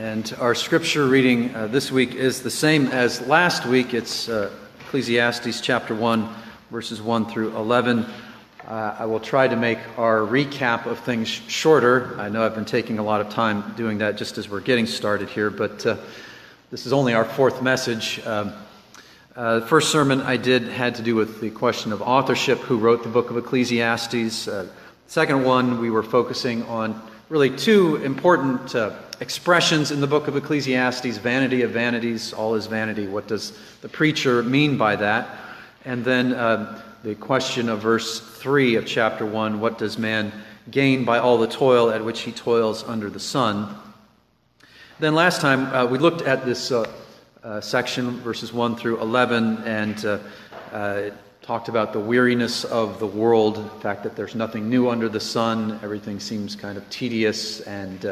And our scripture reading this week is the same as last week. It's Ecclesiastes chapter 1, verses 1 through 11. I will try to make our recap of things shorter. I know I've been taking a lot of time doing that just as we're getting started here, but this is only our fourth message. The first sermon I did had to do with the question of authorship, who wrote the book of Ecclesiastes. The second one, we were focusing on really two important expressions in the book of Ecclesiastes: vanity of vanities, all is vanity. What does the preacher mean by that? And then the question of verse 3 of chapter 1, what does man gain by all the toil at which he toils under the sun? Then last time we looked at this section, verses 1 through 11, and talked about the weariness of the world, the fact that there's nothing new under the sun, everything seems kind of tedious, and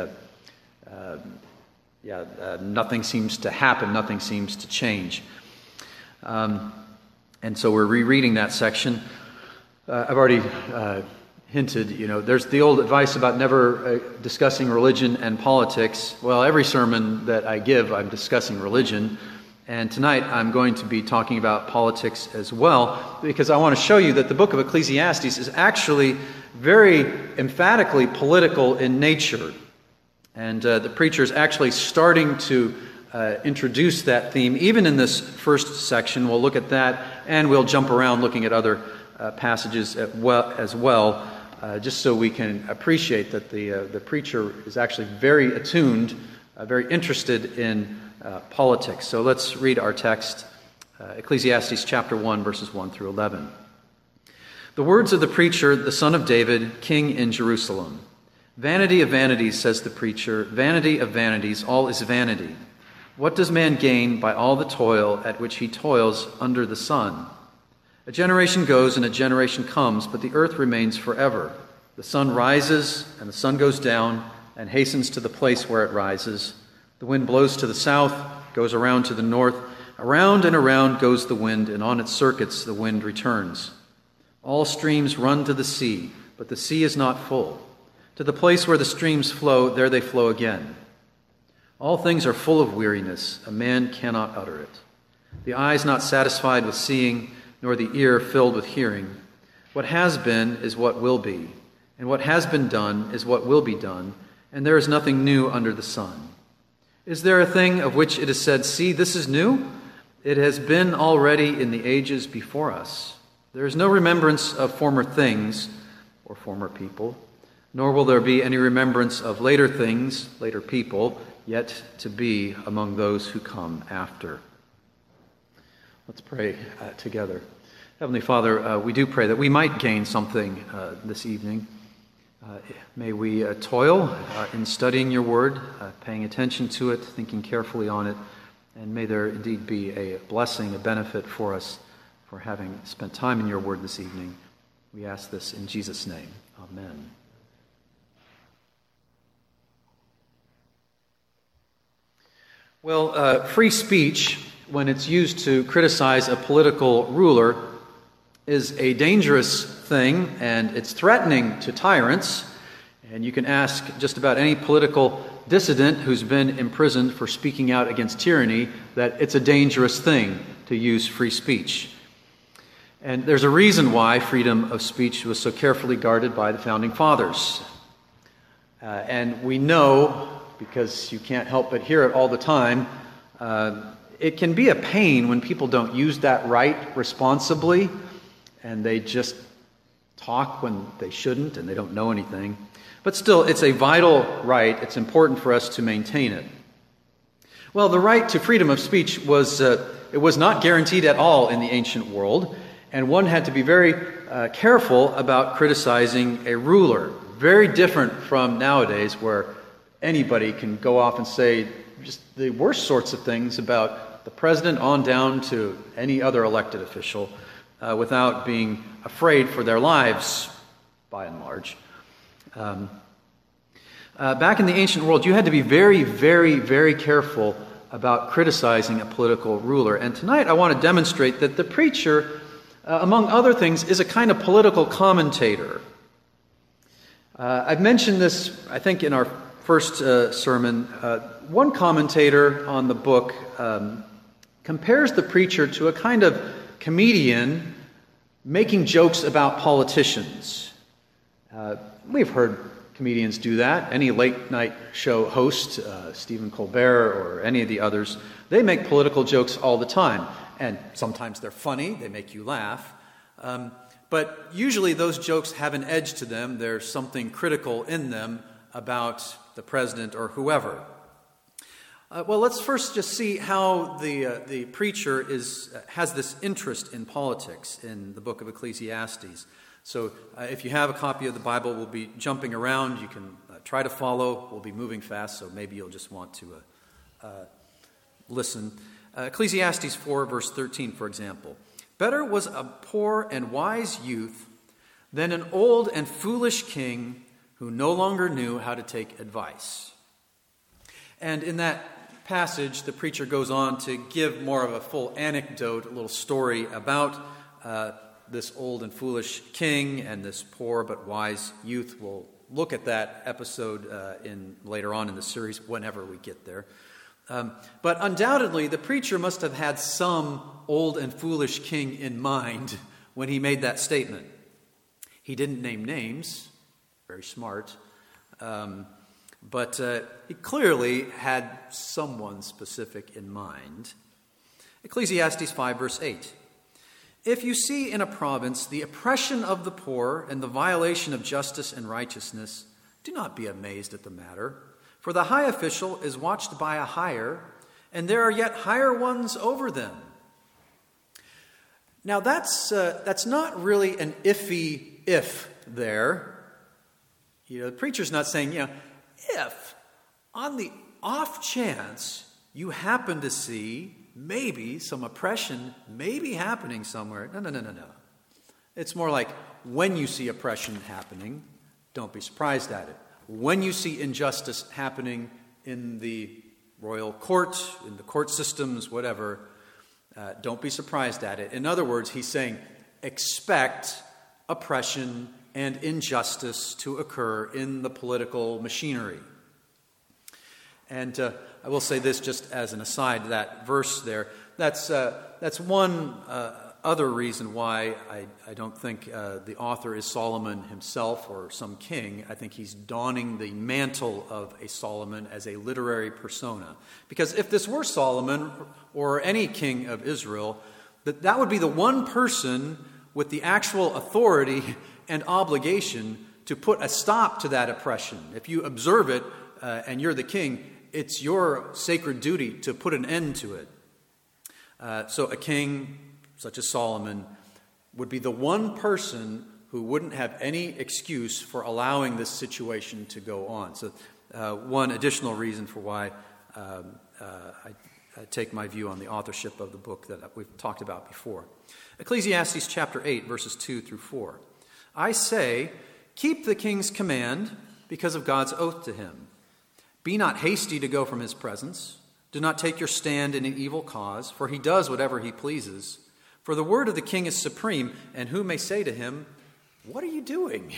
nothing seems to happen, nothing seems to change. And so we're rereading that section. I've already hinted, there's the old advice about never discussing religion and politics. Well, every sermon that I give, I'm discussing religion. And tonight I'm going to be talking about politics as well, because I want to show you that the book of Ecclesiastes is actually very emphatically political in nature. And the preacher is actually starting to introduce that theme, even in this first section. We'll look at that, and we'll jump around looking at other passages as well, just so we can appreciate that the preacher is actually very attuned, very interested in politics. So let's read our text, Ecclesiastes chapter 1, verses 1 through 11. The words of the preacher, the son of David, king in Jerusalem. Vanity of vanities, says the preacher, vanity of vanities, all is vanity. What does man gain by all the toil at which he toils under the sun? A generation goes and a generation comes, but the earth remains forever. The sun rises and the sun goes down and hastens to the place where it rises. The wind blows to the south, goes around to the north. Around and around goes the wind, and on its circuits the wind returns. All streams run to the sea, but the sea is not full. To the place where the streams flow, there they flow again. All things are full of weariness. A man cannot utter it. The eye is not satisfied with seeing, nor the ear filled with hearing. What has been is what will be, and what has been done is what will be done, and there is nothing new under the sun. Is there a thing of which it is said, see, this is new? It has been already in the ages before us. There is no remembrance of former things or former people, nor will there be any remembrance of later things, later people, yet to be among those who come after. Let's pray together. Heavenly Father, we do pray that we might gain something this evening. May we toil in studying your word, paying attention to it, thinking carefully on it, and may there indeed be a blessing, a benefit for us for having spent time in your word this evening. We ask this in Jesus' name. Amen. Well, free speech, when it's used to criticize a political ruler, is a dangerous thing, and it's threatening to tyrants. And you can ask just about any political dissident who's been imprisoned for speaking out against tyranny that it's a dangerous thing to use free speech. And there's a reason why freedom of speech was so carefully guarded by the Founding Fathers. And we know, because you can't help but hear it all the time, it can be a pain when people don't use that right responsibly, and they just talk when they shouldn't, and they don't know anything. But still, it's a vital right. It's important for us to maintain it. Well, the right to freedom of speech was not guaranteed at all in the ancient world, and one had to be very careful about criticizing a ruler. Very different from nowadays, where anybody can go off and say just the worst sorts of things about the president on down to any other elected official without being afraid for their lives, by and large. Back in the ancient world, you had to be very, very, very careful about criticizing a political ruler. And tonight I want to demonstrate that the preacher, among other things, is a kind of political commentator. I've mentioned this, I think, in our first sermon, one commentator on the book compares the preacher to a kind of comedian making jokes about politicians. We've heard comedians do that. Any late-night show host, Stephen Colbert or any of the others, they make political jokes all the time. And sometimes they're funny, they make you laugh. But usually those jokes have an edge to them. There's something critical in them about the president or whoever. Well, let's first just see how the preacher has this interest in politics in the book of Ecclesiastes. So if you have a copy of the Bible, we'll be jumping around. You can try to follow. We'll be moving fast, so maybe you'll just want to listen. Ecclesiastes 4, verse 13, for example. Better was a poor and wise youth than an old and foolish king who no longer knew how to take advice. And in that passage, the preacher goes on to give more of a full anecdote, a little story about this old and foolish king and this poor but wise youth. We'll look at that episode later on in the series, whenever we get there. But undoubtedly, the preacher must have had some old and foolish king in mind when he made that statement. He didn't name names, very smart, but he clearly had someone specific in mind. Ecclesiastes 5, verse 8. If you see in a province the oppression of the poor and the violation of justice and righteousness, do not be amazed at the matter. For the high official is watched by a higher, and there are yet higher ones over them. Now that's not really an iffy if there. The preacher's not saying, if on the off chance you happen to see maybe some oppression maybe happening somewhere. No. It's more like when you see oppression happening, don't be surprised at it. When you see injustice happening in the royal court, in the court systems, whatever, don't be surprised at it. In other words, he's saying, expect oppression and injustice to occur in the political machinery. And I will say this just as an aside, that verse there, that's one other reason why I don't think the author is Solomon himself or some king. I think he's donning the mantle of a Solomon as a literary persona. Because if this were Solomon or any king of Israel, that would be the one person with the actual authority and obligation to put a stop to that oppression. If you observe it and you're the king, it's your sacred duty to put an end to it. So a king such as Solomon would be the one person who wouldn't have any excuse for allowing this situation to go on. So one additional reason for why I take my view on the authorship of the book that we've talked about before. Ecclesiastes chapter 8, verses 2 through 4. I say, keep the king's command because of God's oath to him. Be not hasty to go from his presence. Do not take your stand in an evil cause, for he does whatever he pleases. For the word of the king is supreme, and who may say to him, what are you doing?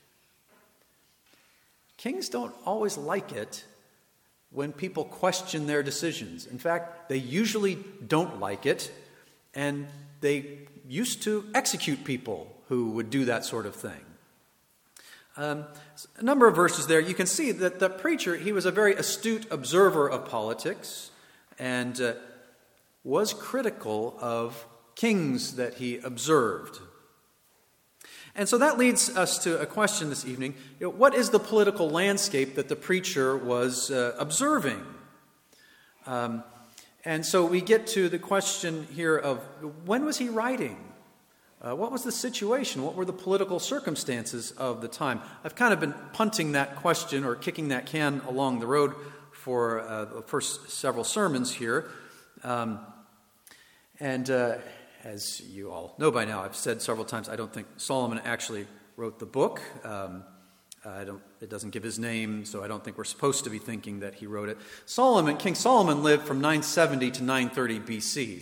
Kings don't always like it when people question their decisions. In fact, they usually don't like it, and they used to execute people who would do that sort of thing. A number of verses there, you can see that the preacher, he was a very astute observer of politics and was critical of kings that he observed. And so that leads us to a question this evening. What is the political landscape that the preacher was observing? And so we get to the question here of when was he writing? What was the situation? What were the political circumstances of the time? I've kind of been punting that question or kicking that can along the road for the first several sermons here. As you all know by now, I've said several times, I don't think Solomon actually wrote the book. It doesn't give his name, so I don't think we're supposed to be thinking that he wrote it. King Solomon lived from 970 to 930 BC.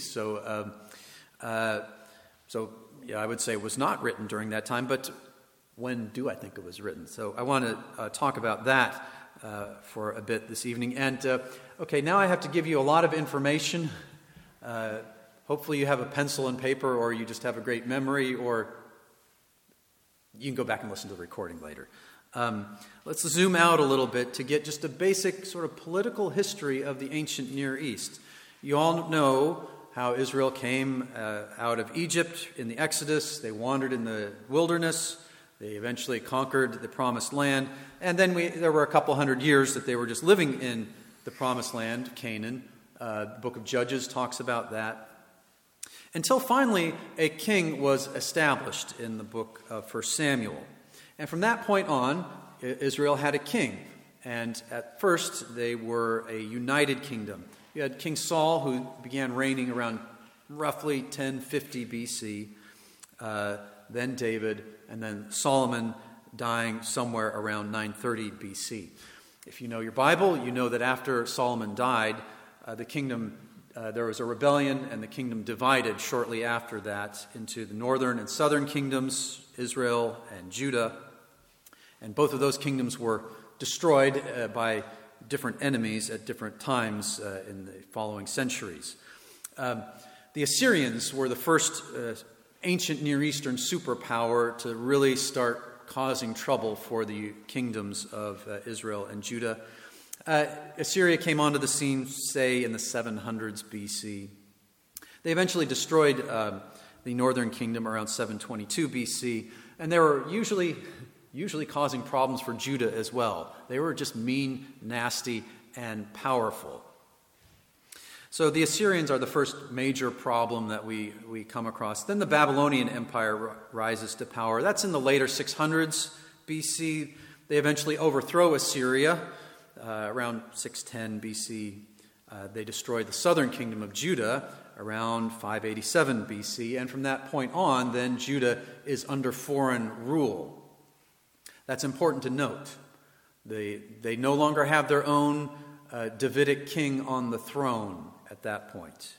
So I would say it was not written during that time, but when do I think it was written? So I want to talk about that for a bit this evening. And, okay, now I have to give you a lot of information. Hopefully you have a pencil and paper, or you just have a great memory, or you can go back and listen to the recording later. Let's zoom out a little bit to get just a basic sort of political history of the ancient Near East. You all know how Israel came out of Egypt in the Exodus. They wandered in the wilderness. They eventually conquered the Promised Land. And then there were a couple hundred years that they were just living in the Promised Land, Canaan. The book of Judges talks about that. Until finally a king was established in the book of 1 Samuel. And from that point on, Israel had a king. And at first, they were a united kingdom. You had King Saul, who began reigning around roughly 1050 BC, then David, and then Solomon dying somewhere around 930 BC. If you know your Bible, you know that after Solomon died, the kingdom, there was a rebellion, and the kingdom divided shortly after that into the northern and southern kingdoms, Israel and Judah. And both of those kingdoms were destroyed by different enemies at different times in the following centuries. The Assyrians were the first ancient Near Eastern superpower to really start causing trouble for the kingdoms of Israel and Judah. Assyria came onto the scene, say, in the 700s BC. They eventually destroyed the northern kingdom around 722 BC, and they were usually causing problems for Judah as well. They were just mean, nasty, and powerful. So the Assyrians are the first major problem that we come across. Then the Babylonian Empire rises to power. That's in the later 600s BC. They eventually overthrow Assyria around 610 BC. They destroyed the southern kingdom of Judah around 587 BC. And from that point on, then Judah is under foreign rule. That's important to note. They no longer have their own Davidic king on the throne at that point.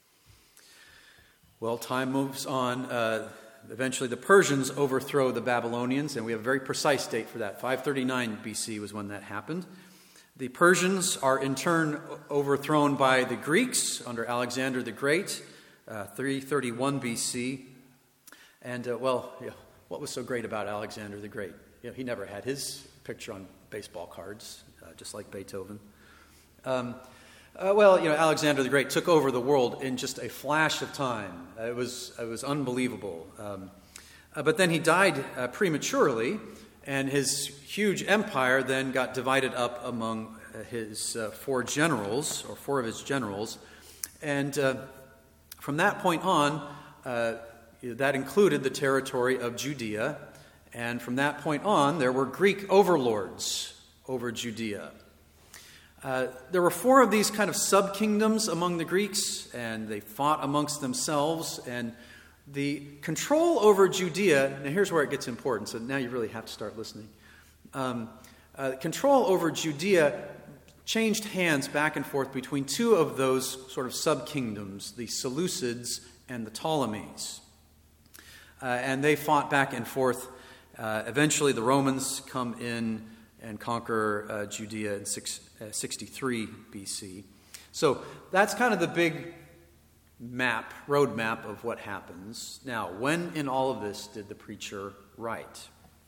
Well, time moves on. Eventually the Persians overthrow the Babylonians, and we have a very precise date for that. 539 BC was when that happened. The Persians are in turn overthrown by the Greeks under Alexander the Great, 331 BC. And, what was so great about Alexander the Great? He never had his picture on baseball cards, just like Beethoven. Alexander the Great took over the world in just a flash of time. It was unbelievable. But then he died prematurely, and his huge empire then got divided up among his four of his generals. And from that point on, that included the territory of Judea. And from that point on, there were Greek overlords over Judea. There were four of these kind of sub-kingdoms among the Greeks, and they fought amongst themselves. And the control over Judea, now here's where it gets important, so now you really have to start listening. Control over Judea changed hands back and forth between two of those sort of sub-kingdoms, the Seleucids and the Ptolemies. And they fought back and forth. Eventually, the Romans come in and conquer Judea in 63 BC. So that's kind of the big roadmap of what happens. Now, when in all of this did the preacher write?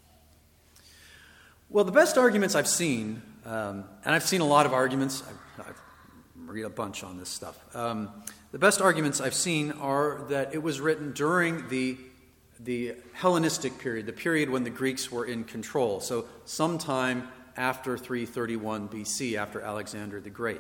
Well, the best arguments I've seen, and I've seen a lot of arguments, I've read a bunch on this stuff. The best arguments I've seen are that it was written during the Hellenistic period, the period when the Greeks were in control. So sometime after 331 BC, after Alexander the Great.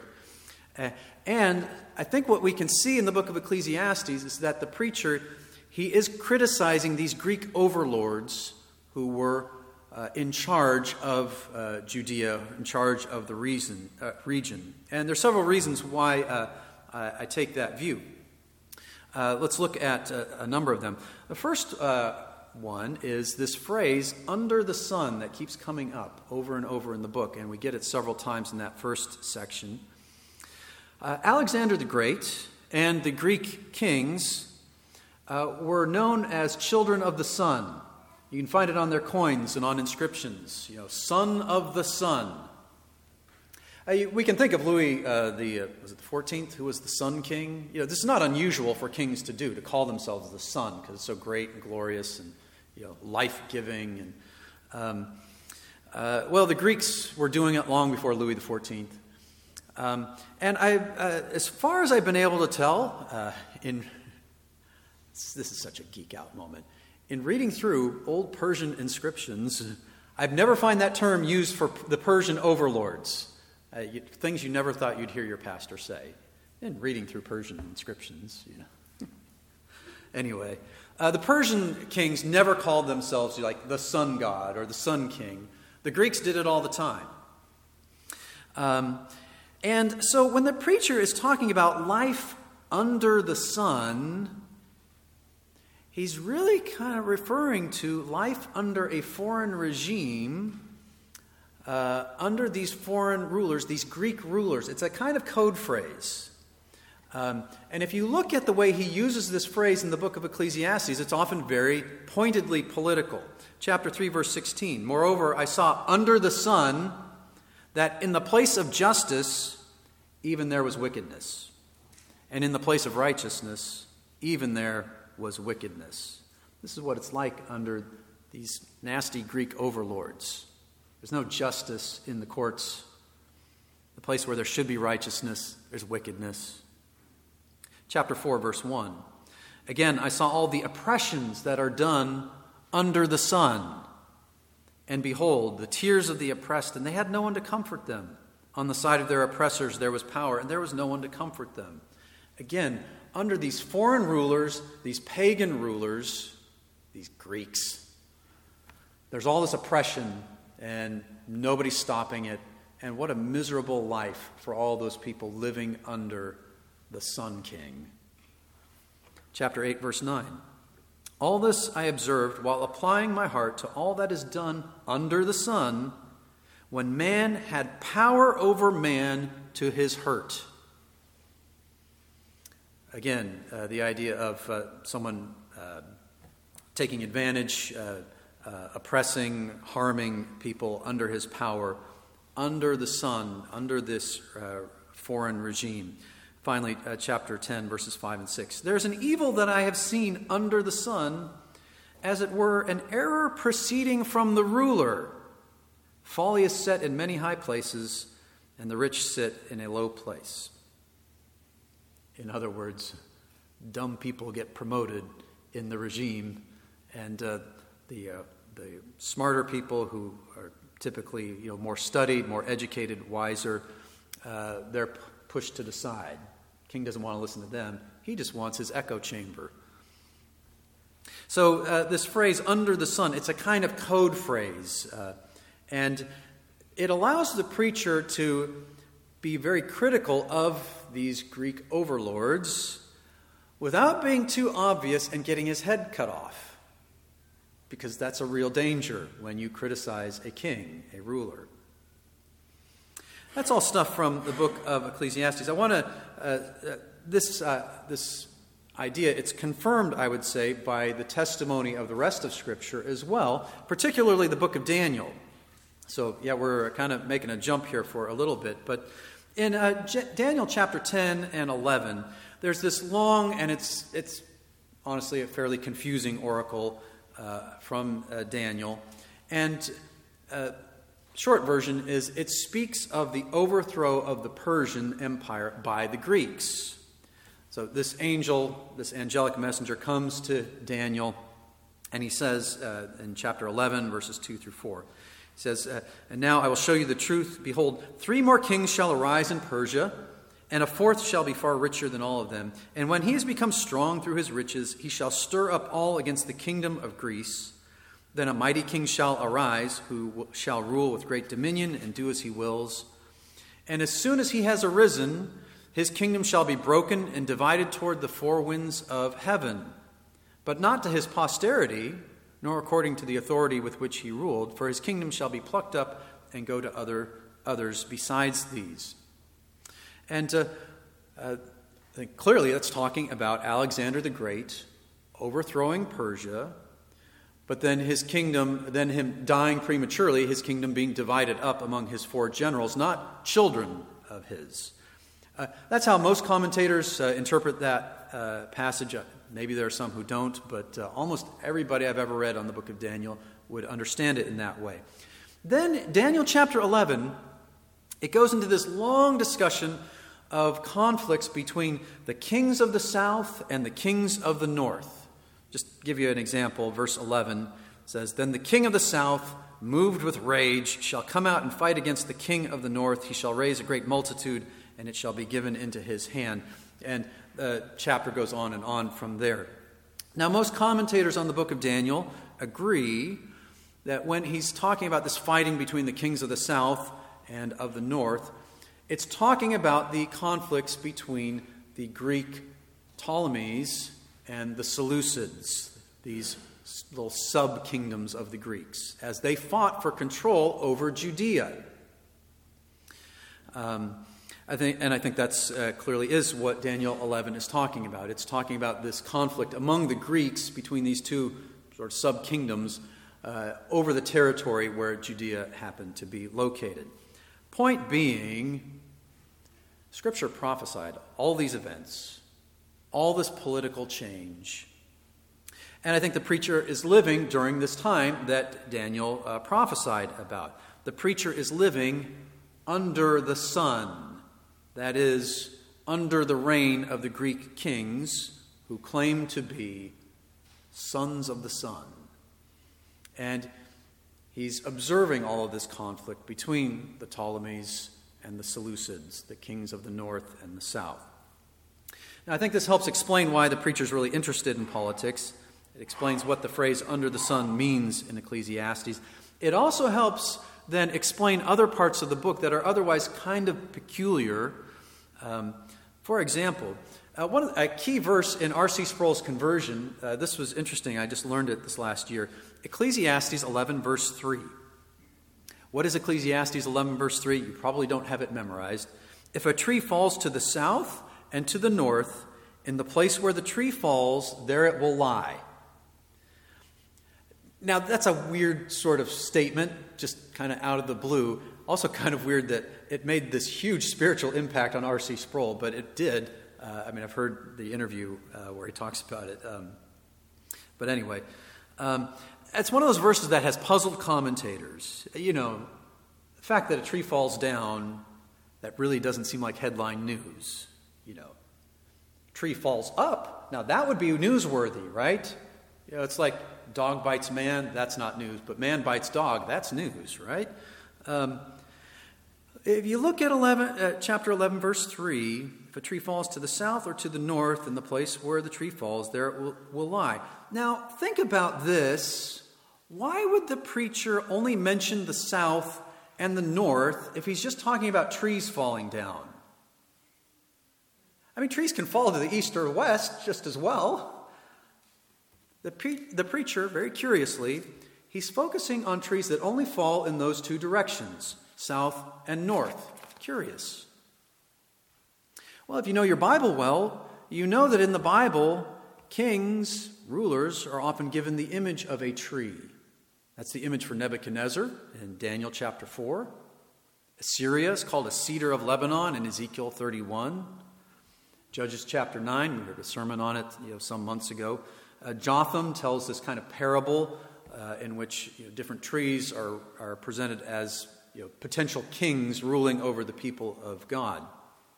And I think what we can see in the book of Ecclesiastes is that the preacher, he is criticizing these Greek overlords who were in charge of Judea, in charge of the region. And there are several reasons why I take that view. Let's look at a number of them. The first one is this phrase, under the sun, that keeps coming up over and over in the book, and we get it several times in that first section. Alexander the Great and the Greek kings were known as children of the sun. You can find it on their coins and on inscriptions, son of the sun. We can think of Louis was it the 14th, who was the Sun King? This is not unusual for kings to do, to call themselves the sun, because it's so great and glorious and life-giving. And the Greeks were doing it long before Louis the 14th. And as far as I've been able to tell, this is such a geek-out moment. In reading through old Persian inscriptions, I've never find that term used for the Persian overlords. Things you never thought you'd hear your pastor say in reading through Persian inscriptions, Anyway, the Persian kings never called themselves like the sun god or the sun king. The Greeks did it all the time. And so when the preacher is talking about life under the sun, he's really kind of referring to life under a foreign regime, under these foreign rulers, these Greek rulers. It's a kind of code phrase. And if you look at the way he uses this phrase in the book of Ecclesiastes, it's often very pointedly political. Chapter 3, verse 16. Moreover, I saw under the sun that in the place of justice, even there was wickedness. And in the place of righteousness, even there was wickedness. This is what it's like under these nasty Greek overlords. There's no justice in the courts. The place where there should be righteousness, there's wickedness. Chapter 4, verse 1. Again, I saw all the oppressions that are done under the sun. And behold, the tears of the oppressed, and they had no one to comfort them. On the side of their oppressors there was power, and there was no one to comfort them. Again, under these foreign rulers, these pagan rulers, these Greeks, there's all this oppression, and nobody's stopping it. And what a miserable life for all those people living under the Sun King. Chapter 8, verse 9. All this I observed while applying my heart to all that is done under the sun, when man had power over man to his hurt. Again, the idea of someone taking advantage, oppressing, harming people under his power, under the sun, under this foreign regime. Finally, chapter 10, verses 5 and 6. There's an evil that I have seen under the sun, as it were an error proceeding from the ruler. Folly is set in many high places, and the rich sit in a low place. In other words, dumb people get promoted in the regime, and the smarter people who are typically more studied, more educated, wiser, they're pushed to the side. King doesn't want to listen to them. He just wants his echo chamber. So this phrase, under the sun, it's a kind of code phrase. And it allows the preacher to be very critical of these Greek overlords without being too obvious and getting his head cut off. Because that's a real danger when you criticize a king, a ruler. That's all stuff from the book of Ecclesiastes. I want to, this idea, it's confirmed, I would say, by the testimony of the rest of Scripture as well, particularly the book of Daniel. So, we're kind of making a jump here for a little bit. But in Daniel chapter 10 and 11, there's this long, and it's honestly a fairly confusing oracle from Daniel. And short version is it speaks of the overthrow of the Persian Empire by the Greeks. So this angelic messenger comes to Daniel, and he says in chapter 11, verses 2 through 4, he says, and now I will show you the truth. Behold, 3 more kings shall arise in Persia, and a 4th shall be far richer than all of them. And when he has become strong through his riches, he shall stir up all against the kingdom of Greece. Then a mighty king shall arise, who shall rule with great dominion and do as he wills. And as soon as he has arisen, his kingdom shall be broken and divided toward the 4 winds of heaven, but not to his posterity, nor according to the authority with which he ruled, for his kingdom shall be plucked up and go to others besides these. And I think clearly that's talking about Alexander the Great overthrowing Persia, But then his kingdom, then him dying prematurely, his kingdom being divided up among his 4 generals, not children of his. That's how most commentators interpret that passage. Maybe there are some who don't, but almost everybody I've ever read on the book of Daniel would understand it in that way. Then Daniel chapter 11, it goes into this long discussion of conflicts between the kings of the south and the kings of the north. Just to give you an example, verse 11 says, "Then the king of the south, moved with rage, shall come out and fight against the king of the north. He shall raise a great multitude, and it shall be given into his hand." And the chapter goes on and on from there. Now, most commentators on the book of Daniel agree that when he's talking about this fighting between the kings of the south and of the north, it's talking about the conflicts between the Greek Ptolemies and the Seleucids, these little sub-kingdoms of the Greeks, as they fought for control over Judea. I think that's clearly is what Daniel 11 is talking about. It's talking about this conflict among the Greeks between these two sort of sub-kingdoms over the territory where Judea happened to be located. Point being, Scripture prophesied all these events, all this political change. And I think the preacher is living during this time that Daniel prophesied about. The preacher is living under the sun, that is, under the reign of the Greek kings who claim to be sons of the sun. And he's observing all of this conflict between the Ptolemies and the Seleucids, the kings of the north and the south. Now, I think this helps explain why the preacher's really interested in politics. It explains what the phrase under the sun means in Ecclesiastes. It also helps then explain other parts of the book that are otherwise kind of peculiar. For example, a key verse in R.C. Sproul's conversion, this was interesting, I just learned it this last year, Ecclesiastes 11 verse 3. What is Ecclesiastes 11 verse 3? You probably don't have it memorized. "If a tree falls to the south and to the north, in the place where the tree falls, there it will lie." Now, that's a weird sort of statement, just kind of out of the blue. Also kind of weird that it made this huge spiritual impact on R.C. Sproul, but it did. I've heard the interview where he talks about it. But anyway, it's one of those verses that has puzzled commentators. You know, the fact that a tree falls down, that really doesn't seem like headline news. You know, tree falls up. Now, that would be newsworthy, right? You know, it's like dog bites man, that's not news, but man bites dog, that's news, right? If you look at chapter 11, verse 3, if a tree falls to the south or to the north, in the place where the tree falls, there it will lie. Now, think about this. Why would the preacher only mention the south and the north if he's just talking about trees falling down? I mean, trees can fall to the east or west just as well. The preacher, very curiously, he's focusing on trees that only fall in those two directions, south and north. Curious. Well, if you know your Bible well, you know that in the Bible, kings, rulers, are often given the image of a tree. That's the image for Nebuchadnezzar in Daniel chapter 4. Assyria is called a cedar of Lebanon in Ezekiel 31. Judges chapter 9, we heard a sermon on it some months ago. Jotham tells this kind of parable in which different trees are presented as potential kings ruling over the people of God.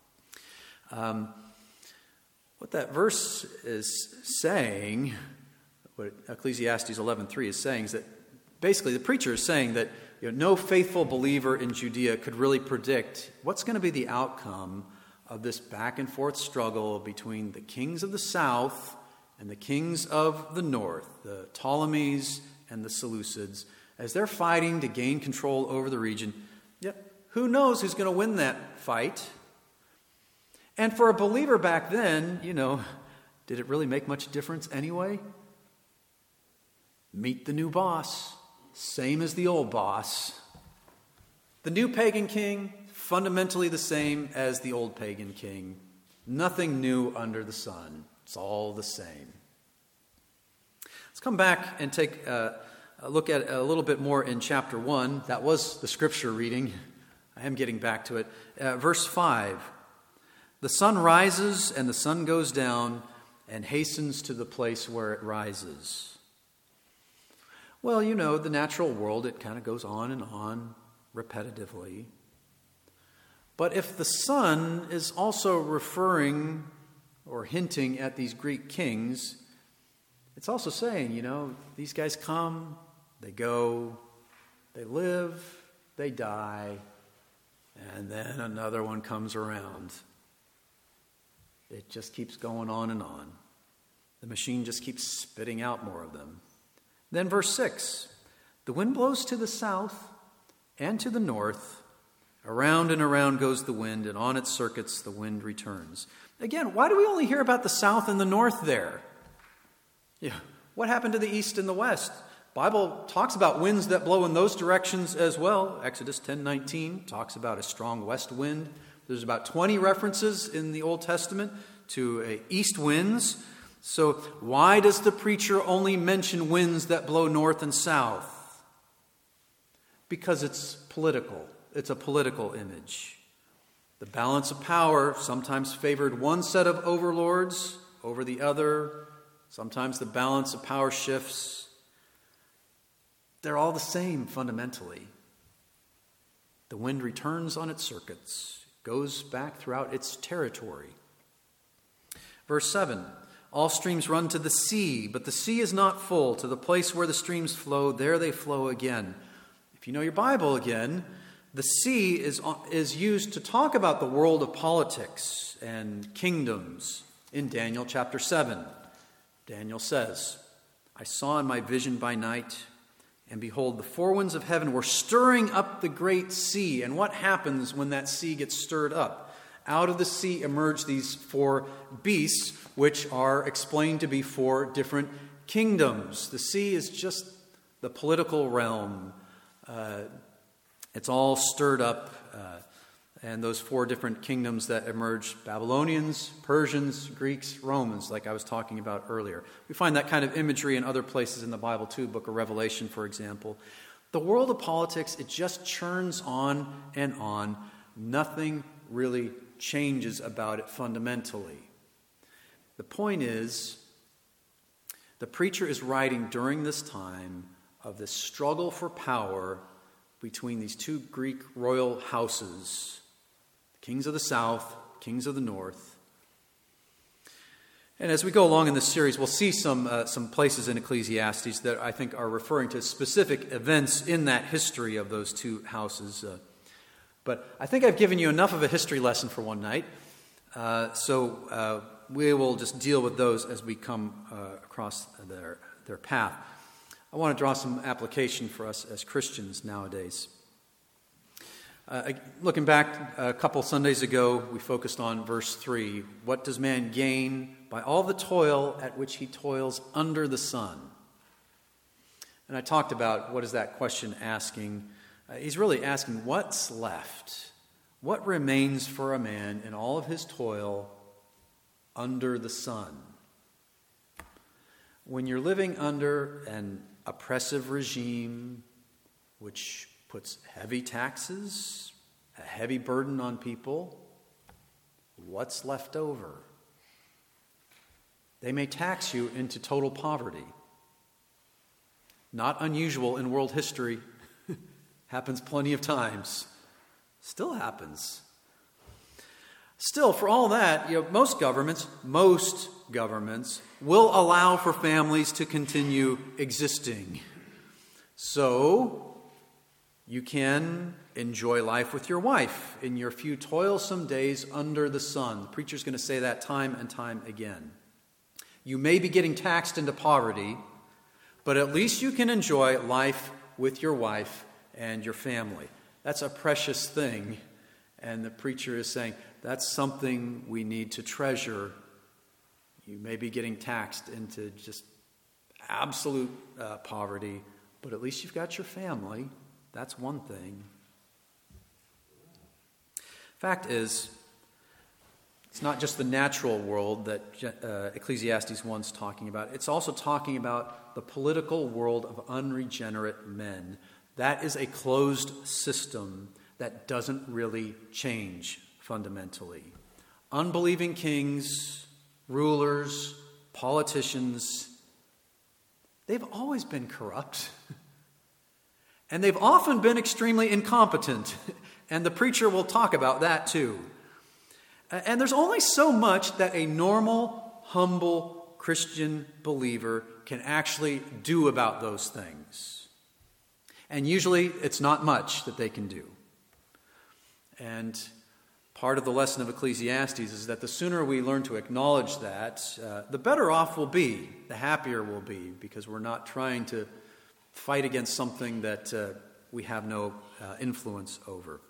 What that verse is saying, what Ecclesiastes 11:3 is saying, is that basically the preacher is saying that no faithful believer in Judea could really predict what's going to be the outcome of this back and forth struggle between the kings of the south and the kings of the north, the Ptolemies and the Seleucids, as they're fighting to gain control over the region. Yet, who knows who's going to win that fight? And for a believer back then, did it really make much difference anyway? Meet the new boss, same as the old boss. The new pagan king, fundamentally the same as the old pagan king. Nothing new under the sun. It's all the same. Let's come back and take a look at a little bit more in chapter 1. That was the scripture reading. I am getting back to it. Verse 5. The sun rises and the sun goes down and hastens to the place where it rises. Well, you know, the natural world, it kind of goes on and on repetitively. But if the sun is also referring or hinting at these Greek kings, it's also saying, you know, these guys come, they go, they live, they die, and then another one comes around. It just keeps going on and on. The machine just keeps spitting out more of them. Then verse 6, the wind blows to the south and to the north. Around and around goes the wind, and on its circuits the wind returns. Again, why do we only hear about the south and the north there? Yeah, what happened to the east and the west? Bible talks about winds that blow in those directions as well. Exodus 10:19 talks about a strong west wind. There's about 20 references in the Old Testament to east winds. So why does the preacher only mention winds that blow north and south? Because it's political. It's a political image. The balance of power sometimes favored one set of overlords over the other. Sometimes the balance of power shifts. They're all the same fundamentally. The wind returns on its circuits, goes back throughout its territory. Verse 7, all streams run to the sea, but the sea is not full. To the place where the streams flow, there they flow again. If you know your Bible again, the sea is used to talk about the world of politics and kingdoms in Daniel chapter 7. Daniel says, I saw in my vision by night, and behold, the four winds of heaven were stirring up the great sea. And what happens when that sea gets stirred up? Out of the sea emerge these four beasts, which are explained to be four different kingdoms. The sea is just the political realm. It's all stirred up. And those four different kingdoms that emerged, Babylonians, Persians, Greeks, Romans, like I was talking about earlier. We find that kind of imagery in other places in the Bible too, Book of Revelation, for example. The world of politics, it just churns on and on. Nothing really changes about it fundamentally. The point is, the preacher is writing during this time of this struggle for power between these two Greek royal houses, kings of the south, kings of the north. And as we go along in this series, we'll see some places in Ecclesiastes that I think are referring to specific events in that history of those two houses. But I think I've given you enough of a history lesson for one night. So we will just deal with those as we come across their path. I want to draw some application for us as Christians nowadays. Looking back a couple Sundays ago, we focused on verse 3. What does man gain by all the toil at which he toils under the sun? And I talked about what is that question asking. He's really asking what's left. What remains for a man in all of his toil under the sun? When you're living under an oppressive regime which puts heavy taxes, a heavy burden on people, what's left over? They may tax you into total poverty. Not unusual in world history. Happens plenty of times. Still happens. Still, for all that, most governments will allow for families to continue existing. So you can enjoy life with your wife in your few toilsome days under the sun. The preacher's going to say that time and time again. You may be getting taxed into poverty, but at least you can enjoy life with your wife and your family. That's a precious thing. And the preacher is saying that's something we need to treasure. You may be getting taxed into just absolute poverty, but at least you've got your family. That's one thing. Fact is, It's not just the natural world that Ecclesiastes 1's talking about. It's also talking about the political world of unregenerate men. That is a closed system that doesn't really change fundamentally. Unbelieving kings, rulers, politicians, they've always been corrupt. And they've often been extremely incompetent. And the preacher will talk about that too. And there's only so much that a normal, humble Christian believer can actually do about those things. And usually it's not much that they can do. And part of the lesson of Ecclesiastes is that the sooner we learn to acknowledge that, the better off we'll be, the happier we'll be, because we're not trying to fight against something that we have no influence over.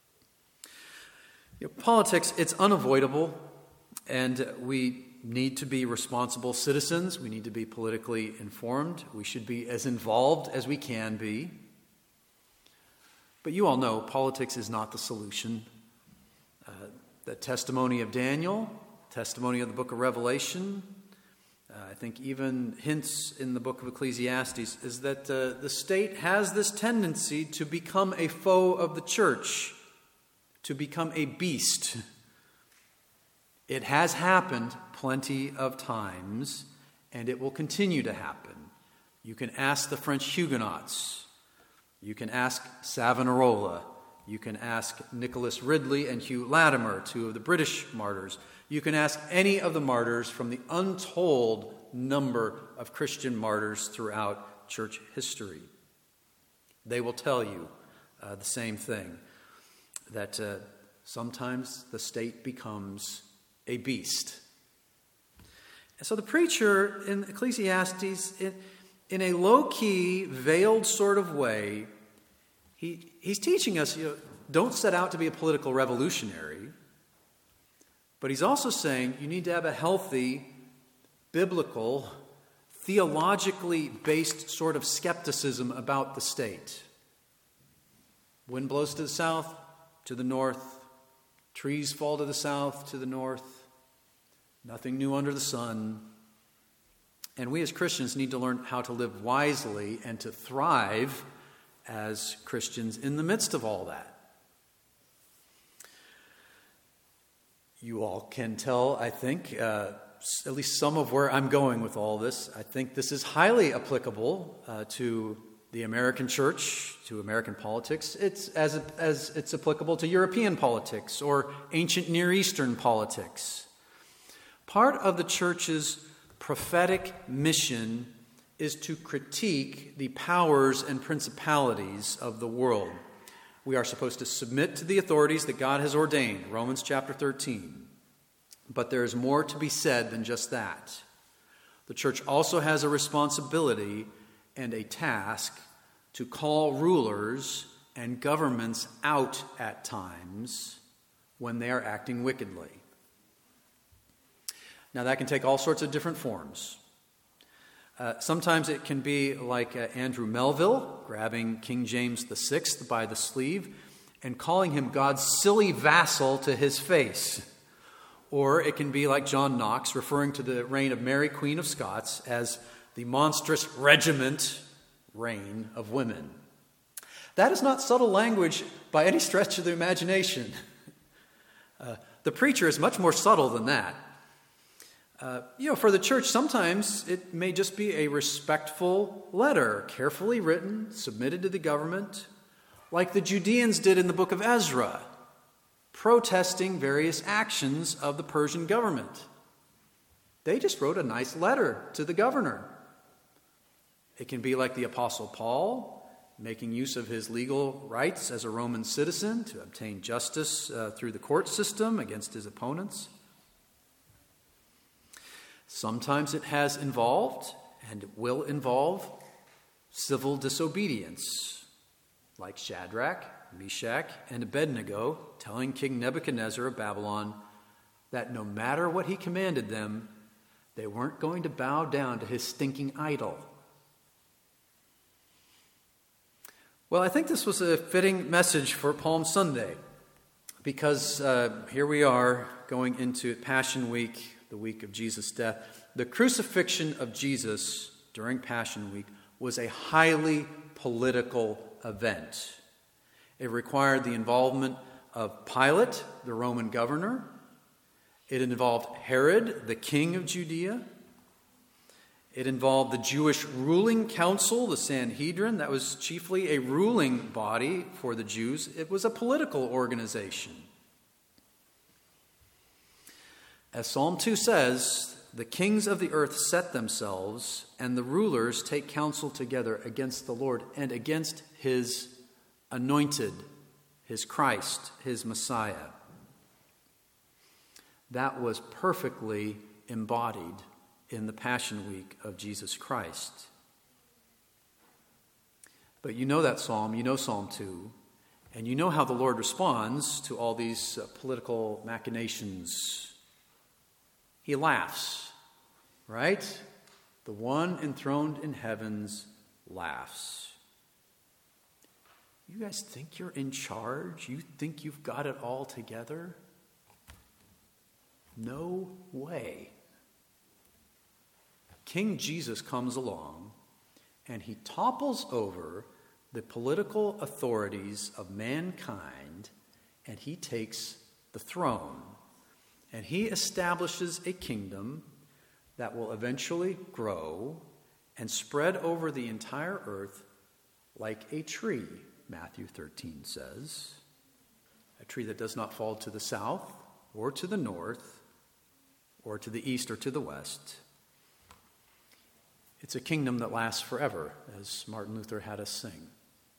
Politics, it's unavoidable, and we need to be responsible citizens. We need to be politically informed. We should be as involved as we can be. But you all know politics is not the solution. The testimony of Daniel, testimony of the book of Revelation, I think even hints in the book of Ecclesiastes, is that the state has this tendency to become a foe of the church, to become a beast. It has happened plenty of times, and it will continue to happen. You can ask the French Huguenots. You can ask Savonarola. You can ask Nicholas Ridley and Hugh Latimer, two of the British martyrs. You can ask any of the martyrs from the untold number of Christian martyrs throughout church history. They will tell you the same thing, that sometimes the state becomes a beast. And so the preacher in Ecclesiastes, in a low-key, veiled sort of way, he's teaching us, don't set out to be a political revolutionary. But he's also saying you need to have a healthy, biblical, theologically based sort of skepticism about the state. Wind blows to the south, to the north. Trees fall to the south, to the north. Nothing new under the sun. And we as Christians need to learn how to live wisely and to thrive as Christians in the midst of all that. You all can tell, I think, at least some of where I'm going with all this. I think this is highly applicable to the American church, to American politics. It's as it's applicable to European politics or ancient Near Eastern politics. Part of the church's prophetic mission is to critique the powers and principalities of the world. We are supposed to submit to the authorities that God has ordained, Romans chapter 13. But there is more to be said than just that. The church also has a responsibility and a task to call rulers and governments out at times when they are acting wickedly. Now, that can take all sorts of different forms. Sometimes it can be like Andrew Melville grabbing King James VI by the sleeve and calling him God's silly vassal to his face. Or it can be like John Knox referring to the reign of Mary, Queen of Scots, as the monstrous regiment reign of women. That is not subtle language by any stretch of the imagination. The preacher is much more subtle than that. For the church, sometimes it may just be a respectful letter, carefully written, submitted to the government, like the Judeans did in the book of Ezra, protesting various actions of the Persian government. They just wrote a nice letter to the governor. It can be like the Apostle Paul, making use of his legal rights as a Roman citizen to obtain justice through the court system against his opponents. Sometimes it has involved and will involve civil disobedience, like Shadrach, Meshach, and Abednego telling King Nebuchadnezzar of Babylon that no matter what he commanded them, they weren't going to bow down to his stinking idol. Well, I think this was a fitting message for Palm Sunday, because here we are going into Passion Week, the week of Jesus' death. The crucifixion of Jesus during Passion Week was a highly political event. It required the involvement of Pilate, the Roman governor. It involved Herod, the king of Judea. It involved the Jewish ruling council, the Sanhedrin. That was chiefly a ruling body for the Jews. It was a political organization. As Psalm 2 says, the kings of the earth set themselves, and the rulers take counsel together against the Lord and against his anointed, his Christ, his Messiah. That was perfectly embodied in the Passion Week of Jesus Christ. But you know that psalm, you know Psalm 2, and you know how the Lord responds to all these political machinations. He laughs, right? The one enthroned in heavens laughs. You guys think you're in charge? You think you've got it all together? No way. King Jesus comes along and he topples over the political authorities of mankind and he takes the throne. And he establishes a kingdom that will eventually grow and spread over the entire earth like a tree, Matthew 13 says. A tree that does not fall to the south or to the north or to the east or to the west. It's a kingdom that lasts forever, as Martin Luther had us sing.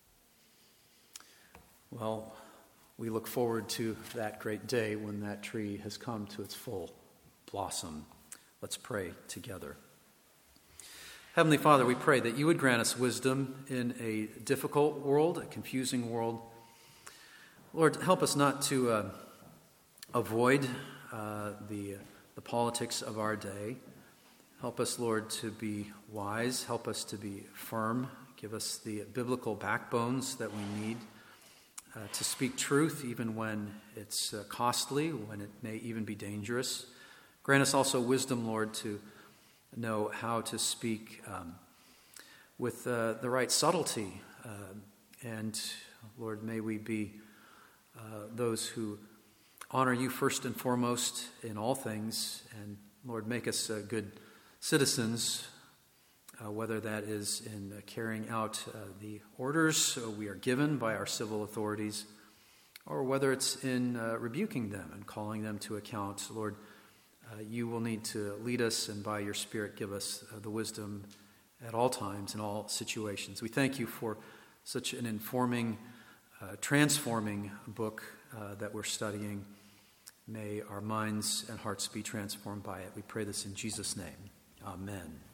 Well, we look forward to that great day when that tree has come to its full blossom. Let's pray together. Heavenly Father, we pray that you would grant us wisdom in a difficult world, a confusing world. Lord, help us not to avoid the politics of our day. Help us, Lord, to be wise. Help us to be firm. Give us the biblical backbones that we need to speak truth, even when it's costly, when it may even be dangerous. Grant us also wisdom, Lord, to know how to speak with the right subtlety. And, Lord, may we be those who honor you first and foremost in all things. And, Lord, make us good citizens, whether that is in carrying out the orders we are given by our civil authorities, or whether it's in rebuking them and calling them to account. Lord, you will need to lead us, and by your Spirit give us the wisdom at all times, in all situations. We thank you for such an informing, transforming book that we're studying. May our minds and hearts be transformed by it. We pray this in Jesus' name. Amen.